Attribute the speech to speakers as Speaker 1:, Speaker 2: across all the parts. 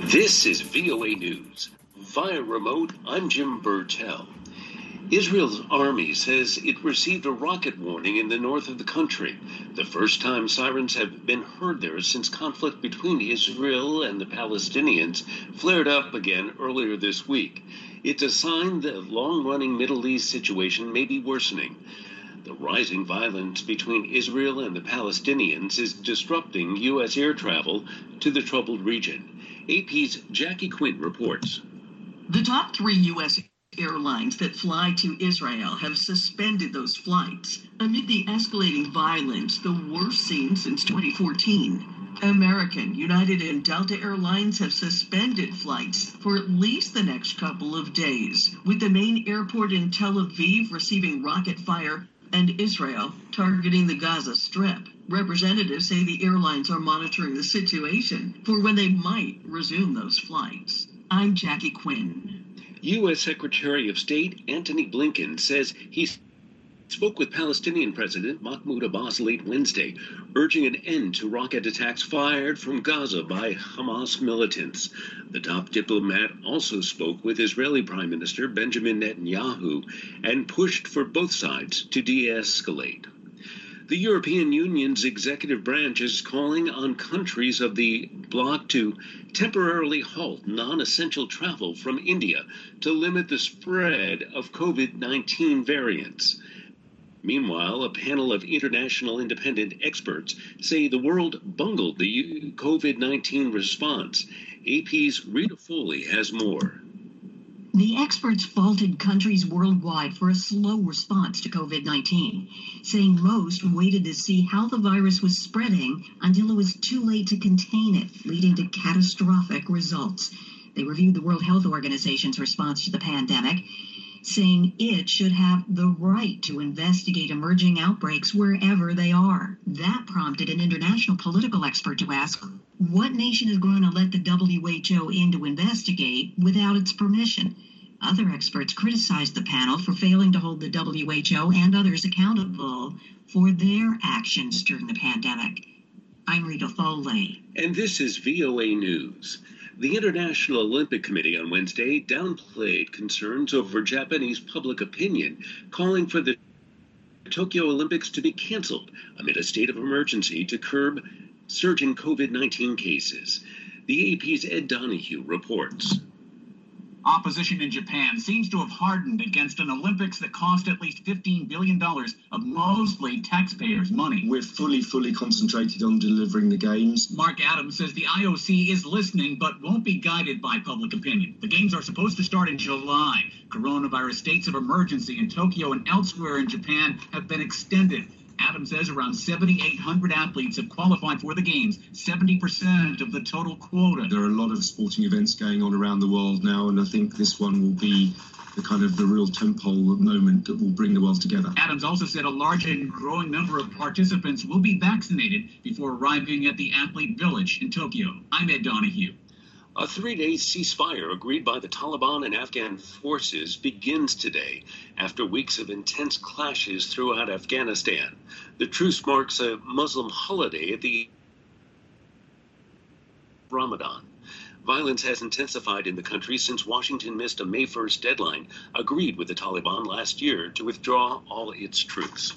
Speaker 1: This is VOA News. Via remote, I'm Jim Burtell. Israel's army says it received a rocket warning in the north of the country, the first time sirens have been heard there since conflict between Israel and the Palestinians flared up again earlier this week. It's a sign the long-running Middle East situation may be worsening. The rising violence between Israel and the Palestinians is disrupting U.S. air travel to the troubled region. AP's Jackie Quinn reports.
Speaker 2: The top 3 U.S. airlines that fly to Israel have suspended those flights amid the escalating violence, the worst seen since 2014. American, United, and Delta Airlines have suspended flights for at least the next couple of days, with the main airport in Tel Aviv receiving rocket fire and Israel targeting the Gaza Strip. Representatives say the airlines are monitoring the situation for when they might resume those flights. I'm Jackie Quinn.
Speaker 1: U.S. Secretary of State Antony Blinken says he spoke with Palestinian President Mahmoud Abbas late Wednesday, urging an end to rocket attacks fired from Gaza by Hamas militants. The top diplomat also spoke with Israeli Prime Minister Benjamin Netanyahu and pushed for both sides to de-escalate. The European Union's executive branch is calling on countries of the bloc to temporarily halt non-essential travel from India to limit the spread of COVID-19 variants. Meanwhile, a panel of international independent experts say the world bungled the COVID-19 response. AP's Rita Foley has more.
Speaker 3: The experts faulted countries worldwide for a slow response to COVID-19, saying most waited to see how the virus was spreading until it was too late to contain it, leading to catastrophic results. They reviewed the World Health Organization's response to the pandemic, saying it should have the right to investigate emerging outbreaks wherever they are. That prompted an international political expert to ask, what nation is going to let the WHO in to investigate without its permission? Other experts criticized the panel for failing to hold the WHO and others accountable for their actions during the pandemic. I'm Rita Foley.
Speaker 1: And this is VOA News. The International Olympic Committee on Wednesday downplayed concerns over Japanese public opinion, calling for the Tokyo Olympics to be canceled amid a state of emergency to curb surging COVID-19 cases. The AP's Ed Donahue reports.
Speaker 4: Opposition in Japan seems to have hardened against an Olympics that cost at least $15 billion of mostly taxpayers' money.
Speaker 5: We're fully concentrated on delivering the Games.
Speaker 4: Mark Adams says the IOC is listening but won't be guided by public opinion. The Games are supposed to start in July. Coronavirus states of emergency in Tokyo and elsewhere in Japan have been extended. Adams says around 7,800 athletes have qualified for the Games, 70% of the total quota.
Speaker 5: There are a lot of sporting events going on around the world now, and I think this one will be the real tentpole moment that will bring the world together.
Speaker 4: Adams also said a large and growing number of participants will be vaccinated before arriving at the Athlete Village in Tokyo. I'm Ed Donahue.
Speaker 1: A 3-day ceasefire agreed by the Taliban and Afghan forces begins today after weeks of intense clashes throughout Afghanistan. The truce marks a Muslim holiday at the Ramadan. Violence has intensified in the country since Washington missed a May 1st deadline agreed with the Taliban last year to withdraw all its troops.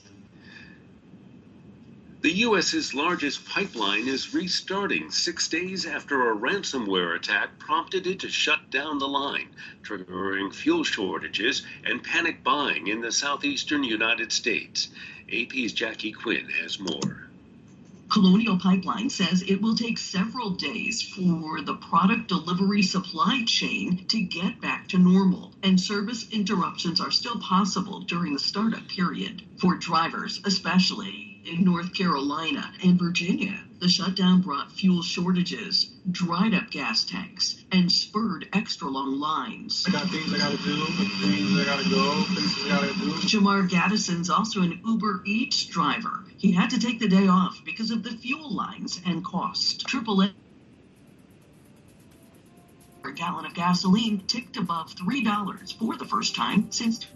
Speaker 1: The U.S.'s largest pipeline is restarting 6 days after a ransomware attack prompted it to shut down the line, triggering fuel shortages and panic buying in the southeastern United States. AP's Jackie Quinn has more.
Speaker 2: Colonial Pipeline says it will take several days for the product delivery supply chain to get back to normal, and service interruptions are still possible during the startup period. For drivers, especially in North Carolina and Virginia, the shutdown brought fuel shortages, dried up gas tanks, and spurred extra long lines.
Speaker 6: I got things I gotta do, things I gotta go, things I gotta do.
Speaker 2: Jamar Gaddison's also an Uber Eats driver. He had to take the day off because of the fuel lines and cost. AAA a gallon of gasoline ticked above $3 for the first time since